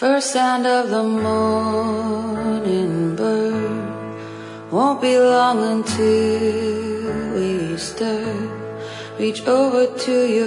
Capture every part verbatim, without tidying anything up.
First sound of the morning bird, won't be long until we stir. Reach over to your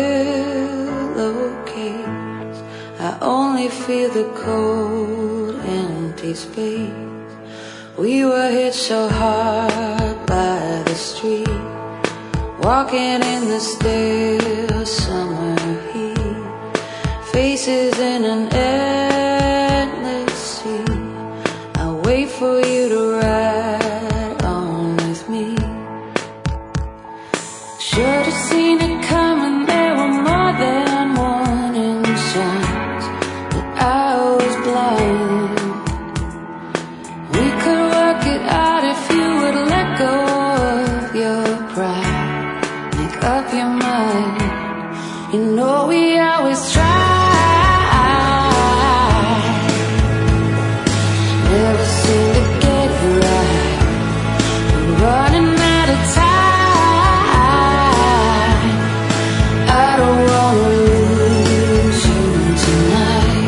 pillowcase, I only feel the cold, empty space. We were hit so hard by the street, walking in the stale summer heat, faces in an endless sea. I wait for you to ride on with me. Should have seen it coming, there were more than warning signs that I was blind. We could work it out if you would let go of your pride, make up your mind. You know we always try. Never seem to get it right. I'm running out of time. I don't wanna lose you tonight.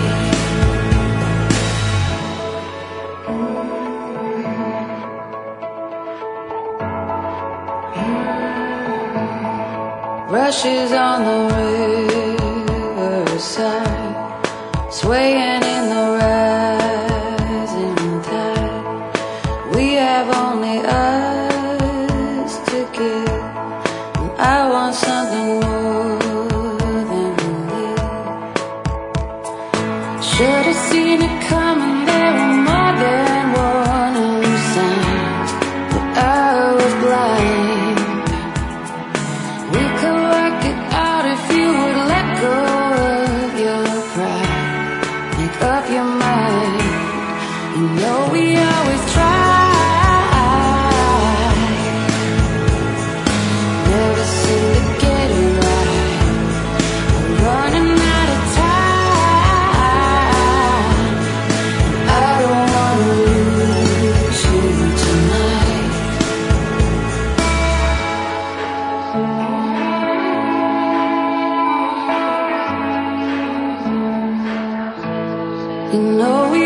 Rushes on the riverside, swaying in the rising tide. We have only us to give, and I want something more than this. Should have seen it coming, there were more than warning signs that I was blind. We could work it out if you would let go of your pride, make up your mind. You know we always try. Never seem to get it right. I'm running out of time. I don't wanna lose you tonight. You know we